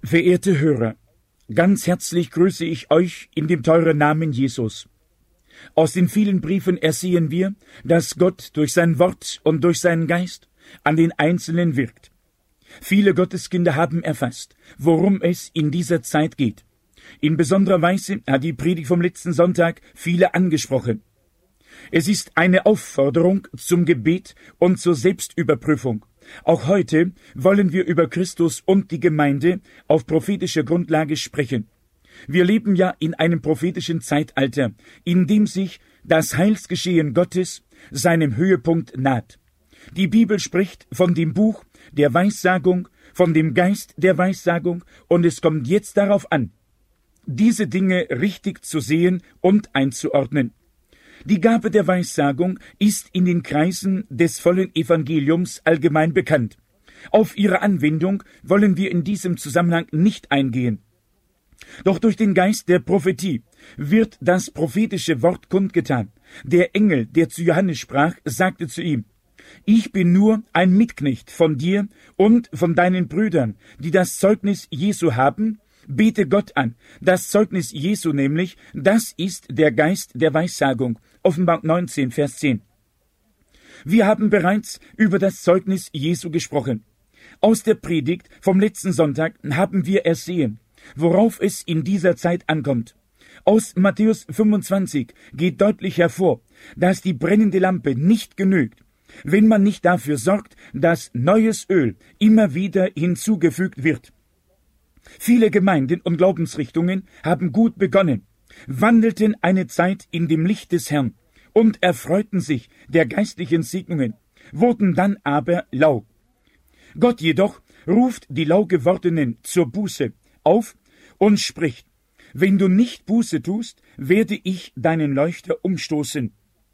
Verehrte Hörer, ganz herzlich grüße ich euch in dem teuren Namen Jesus. Aus den vielen Briefen ersehen wir, dass Gott durch sein Wort und durch seinen Geist an den Einzelnen wirkt. Viele Gotteskinder haben erfasst, worum es in dieser Zeit geht. In besonderer Weise hat die Predigt vom letzten Sonntag viele angesprochen. Es ist eine Aufforderung zum Gebet und zur Selbstüberprüfung. Auch heute wollen wir über Christus und die Gemeinde auf prophetischer Grundlage sprechen. Wir leben ja in einem prophetischen Zeitalter, in dem sich das Heilsgeschehen Gottes seinem Höhepunkt naht. Die Bibel spricht von dem Buch der Weissagung, von dem Geist der Weissagung, und es kommt jetzt darauf an, diese Dinge richtig zu sehen und einzuordnen. Die Gabe der Weissagung ist in den Kreisen des vollen Evangeliums allgemein bekannt. Auf ihre Anwendung wollen wir in diesem Zusammenhang nicht eingehen. Doch durch den Geist der Prophetie wird das prophetische Wort kundgetan. Der Engel, der zu Johannes sprach, sagte zu ihm: Ich bin nur ein Mitknecht von dir und von deinen Brüdern, die das Zeugnis Jesu haben. Bete Gott an. Das Zeugnis Jesu nämlich, das ist der Geist der Weissagung. Offenbarung 19, Vers 10. Wir haben bereits über das Zeugnis Jesu gesprochen. Aus der Predigt vom letzten Sonntag haben wir ersehen, worauf es in dieser Zeit ankommt. Aus Matthäus 25 geht deutlich hervor, dass die brennende Lampe nicht genügt, wenn man nicht dafür sorgt, dass neues Öl immer wieder hinzugefügt wird. Viele Gemeinden und Glaubensrichtungen haben gut begonnen, wandelten eine Zeit in dem Licht des Herrn und erfreuten sich der geistlichen Segnungen, wurden dann aber lau. Gott jedoch ruft die lau gewordenen zur Buße auf und spricht: Wenn du nicht Buße tust, werde ich deinen Leuchter umstoßen.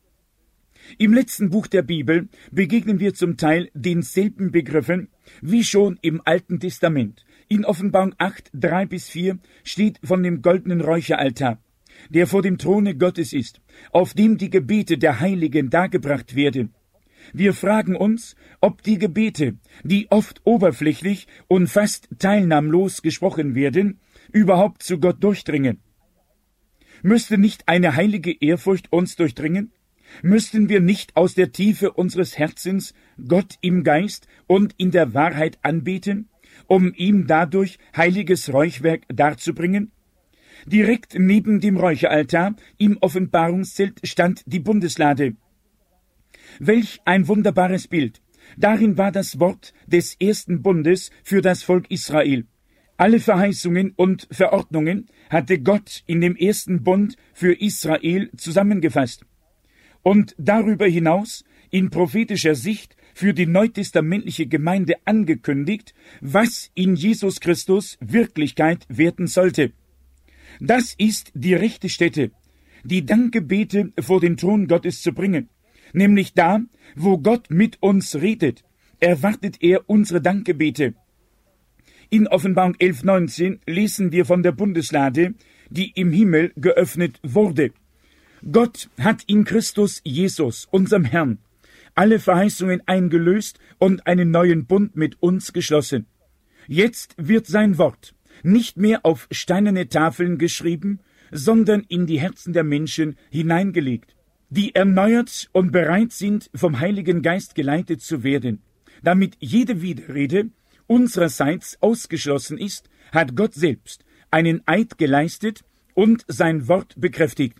Im letzten Buch der Bibel begegnen wir zum Teil denselben Begriffen wie schon im Alten Testament. In Offenbarung 8, 3-4 steht von dem goldenen Räucheraltar, der vor dem Throne Gottes ist, auf dem die Gebete der Heiligen dargebracht werden. Wir fragen uns, ob die Gebete, die oft oberflächlich und fast teilnahmlos gesprochen werden, überhaupt zu Gott durchdringen. Müsste nicht eine heilige Ehrfurcht uns durchdringen? Müssten wir nicht aus der Tiefe unseres Herzens Gott im Geist und in der Wahrheit anbeten, um ihm dadurch heiliges Räuchwerk darzubringen? Direkt neben dem Räucheraltar im Offenbarungszelt stand die Bundeslade. Welch ein wunderbares Bild! Darin war das Wort des ersten Bundes für das Volk Israel. Alle Verheißungen und Verordnungen hatte Gott in dem ersten Bund für Israel zusammengefasst und darüber hinaus in prophetischer Sicht für die neutestamentliche Gemeinde angekündigt, was in Jesus Christus Wirklichkeit werden sollte. Das ist die rechte Stätte, die Dankgebete vor den Thron Gottes zu bringen. Nämlich da, wo Gott mit uns redet, erwartet er unsere Dankgebete. In Offenbarung 11,19 lesen wir von der Bundeslade, die im Himmel geöffnet wurde. Gott hat in Christus Jesus, unserem Herrn, alle Verheißungen eingelöst und einen neuen Bund mit uns geschlossen. Jetzt wird sein Wort nicht mehr auf steinerne Tafeln geschrieben, sondern in die Herzen der Menschen hineingelegt, die erneuert und bereit sind, vom Heiligen Geist geleitet zu werden. Damit jede Widerrede unsererseits ausgeschlossen ist, hat Gott selbst einen Eid geleistet und sein Wort bekräftigt.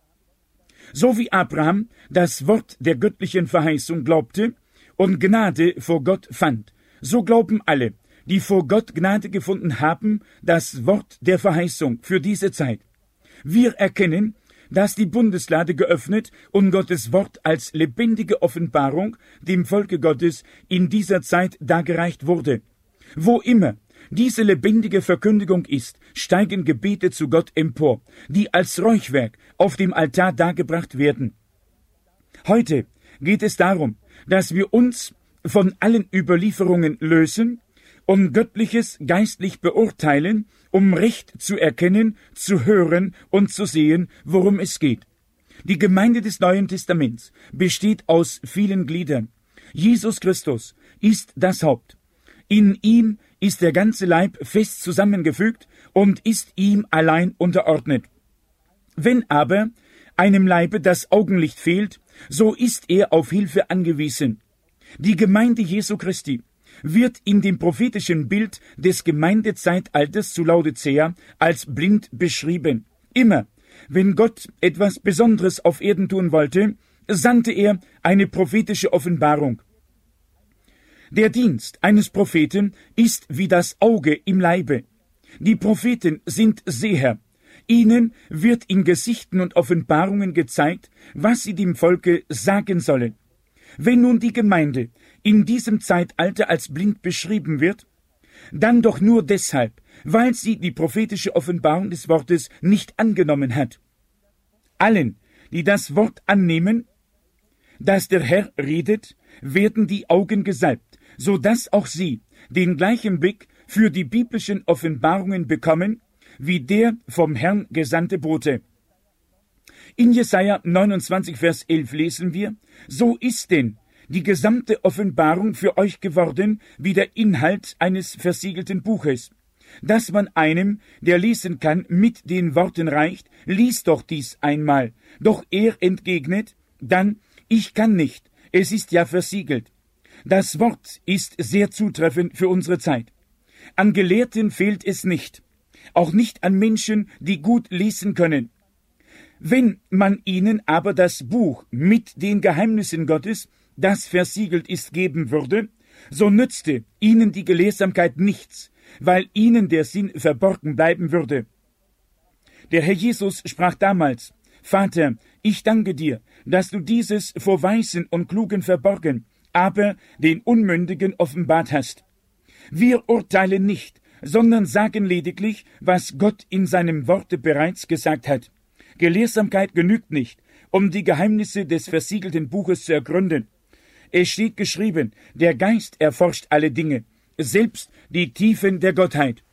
So wie Abraham das Wort der göttlichen Verheißung glaubte und Gnade vor Gott fand, so glauben alle, die vor Gott Gnade gefunden haben, das Wort der Verheißung für diese Zeit. Wir erkennen, dass die Bundeslade geöffnet und Gottes Wort als lebendige Offenbarung dem Volke Gottes in dieser Zeit dargereicht wurde. Wo immer diese lebendige Verkündigung ist, steigen Gebete zu Gott empor, die als Räuchwerk auf dem Altar dargebracht werden. Heute geht es darum, dass wir uns von allen Überlieferungen lösen und Göttliches geistlich beurteilen, um recht zu erkennen, zu hören und zu sehen, worum es geht. Die Gemeinde des Neuen Testaments besteht aus vielen Gliedern. Jesus Christus ist das Haupt. In ihm ist der ganze Leib fest zusammengefügt und ist ihm allein unterordnet. Wenn aber einem Leibe das Augenlicht fehlt, so ist er auf Hilfe angewiesen. Die Gemeinde Jesu Christi wird in dem prophetischen Bild des Gemeindezeitalters zu Laodicea als blind beschrieben. Immer, wenn Gott etwas Besonderes auf Erden tun wollte, sandte er eine prophetische Offenbarung. Der Dienst eines Propheten ist wie das Auge im Leibe. Die Propheten sind Seher. Ihnen wird in Gesichten und Offenbarungen gezeigt, was sie dem Volke sagen sollen. Wenn nun die Gemeinde in diesem Zeitalter als blind beschrieben wird, dann doch nur deshalb, weil sie die prophetische Offenbarung des Wortes nicht angenommen hat. Allen, die das Wort annehmen, dass der Herr redet, werden die Augen gesalbt, so dass auch sie den gleichen Blick für die biblischen Offenbarungen bekommen, wie der vom Herrn gesandte Bote. In Jesaja 29, Vers 11 lesen wir: So ist denn die gesamte Offenbarung für euch geworden wie der Inhalt eines versiegelten Buches, dass man einem, der lesen kann, mit den Worten reicht: Lies doch dies einmal. Doch er entgegnet dann: Ich kann nicht, es ist ja versiegelt. Das Wort ist sehr zutreffend für unsere Zeit. An Gelehrten fehlt es nicht, auch nicht an Menschen, die gut lesen können. Wenn man ihnen aber das Buch mit den Geheimnissen Gottes, das versiegelt ist, geben würde, so nützte ihnen die Gelehrsamkeit nichts, weil ihnen der Sinn verborgen bleiben würde. Der Herr Jesus sprach damals: Vater, ich danke dir, dass du dieses vor Weisen und Klugen verborgen, aber den Unmündigen offenbart hast. Wir urteilen nicht, sondern sagen lediglich, was Gott in seinem Worte bereits gesagt hat. Gelehrsamkeit genügt nicht, um die Geheimnisse des versiegelten Buches zu ergründen. Es steht geschrieben: Der Geist erforscht alle Dinge, selbst die Tiefen der Gottheit.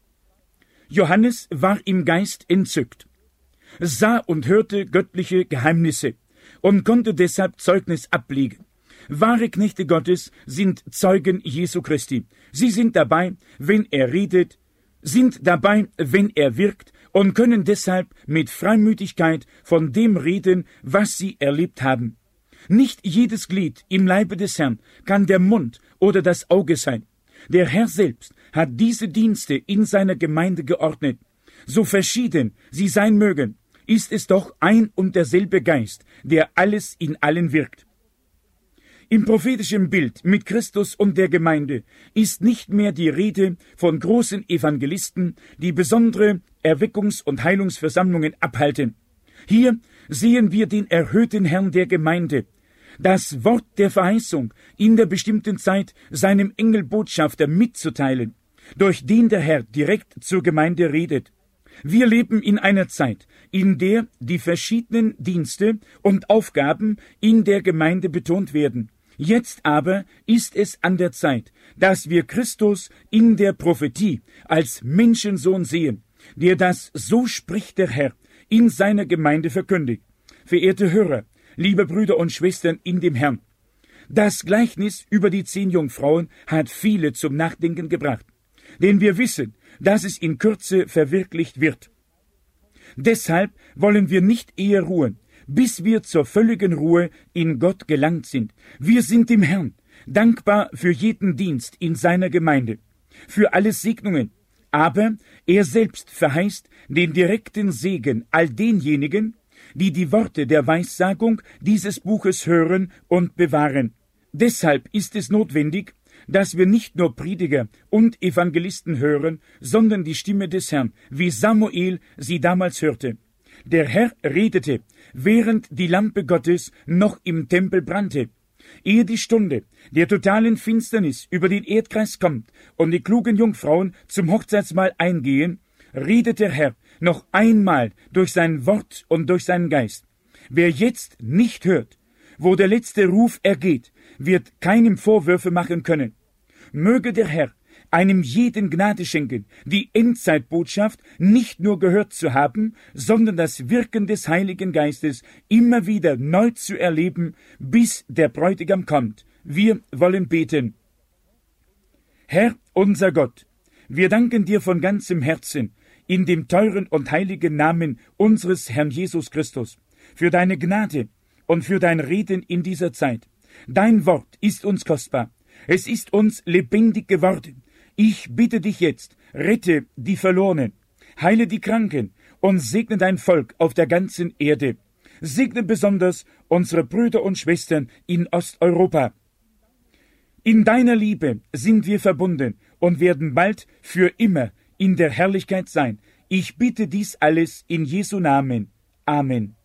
Johannes war im Geist entzückt, sah und hörte göttliche Geheimnisse und konnte deshalb Zeugnis ablegen. Wahre Knechte Gottes sind Zeugen Jesu Christi. Sie sind dabei, wenn er redet, sind dabei, wenn er wirkt und können deshalb mit Freimütigkeit von dem reden, was sie erlebt haben. Nicht jedes Glied im Leibe des Herrn kann der Mund oder das Auge sein. Der Herr selbst hat diese Dienste in seiner Gemeinde geordnet. So verschieden sie sein mögen, ist es doch ein und derselbe Geist, der alles in allen wirkt. Im prophetischen Bild mit Christus und der Gemeinde ist nicht mehr die Rede von großen Evangelisten, die besondere Erweckungs- und Heilungsversammlungen abhalten. Hier sehen wir den erhöhten Herrn der Gemeinde, das Wort der Verheißung in der bestimmten Zeit seinem Engelbotschafter mitzuteilen, durch den der Herr direkt zur Gemeinde redet. Wir leben in einer Zeit, in der die verschiedenen Dienste und Aufgaben in der Gemeinde betont werden. Jetzt aber ist es an der Zeit, dass wir Christus in der Prophetie als Menschensohn sehen, der das "So spricht der Herr" in seiner Gemeinde verkündigt. Verehrte Hörer, liebe Brüder und Schwestern in dem Herrn, das Gleichnis über die 10 Jungfrauen hat viele zum Nachdenken gebracht, denn wir wissen, dass es in Kürze verwirklicht wird. Deshalb wollen wir nicht eher ruhen, bis wir zur völligen Ruhe in Gott gelangt sind. Wir sind dem Herrn dankbar für jeden Dienst in seiner Gemeinde, für alle Segnungen, aber er selbst verheißt den direkten Segen all denjenigen, die die Worte der Weissagung dieses Buches hören und bewahren. Deshalb ist es notwendig, dass wir nicht nur Prediger und Evangelisten hören, sondern die Stimme des Herrn, wie Samuel sie damals hörte. Der Herr redete, während die Lampe Gottes noch im Tempel brannte. Ehe die Stunde der totalen Finsternis über den Erdkreis kommt und die klugen Jungfrauen zum Hochzeitsmahl eingehen, redet der Herr noch einmal durch sein Wort und durch seinen Geist. Wer jetzt nicht hört, wo der letzte Ruf ergeht, wird keinem Vorwürfe machen können. Möge der Herr einem jeden Gnade schenken, die Endzeitbotschaft nicht nur gehört zu haben, sondern das Wirken des Heiligen Geistes immer wieder neu zu erleben, bis der Bräutigam kommt. Wir wollen beten. Herr, unser Gott, wir danken dir von ganzem Herzen in dem teuren und heiligen Namen unseres Herrn Jesus Christus für deine Gnade und für dein Reden in dieser Zeit. Dein Wort ist uns kostbar. Es ist uns lebendig geworden. Ich bitte dich jetzt, rette die Verlorenen, heile die Kranken und segne dein Volk auf der ganzen Erde. Segne besonders unsere Brüder und Schwestern in Osteuropa. In deiner Liebe sind wir verbunden und werden bald für immer in der Herrlichkeit sein. Ich bitte dies alles in Jesu Namen. Amen.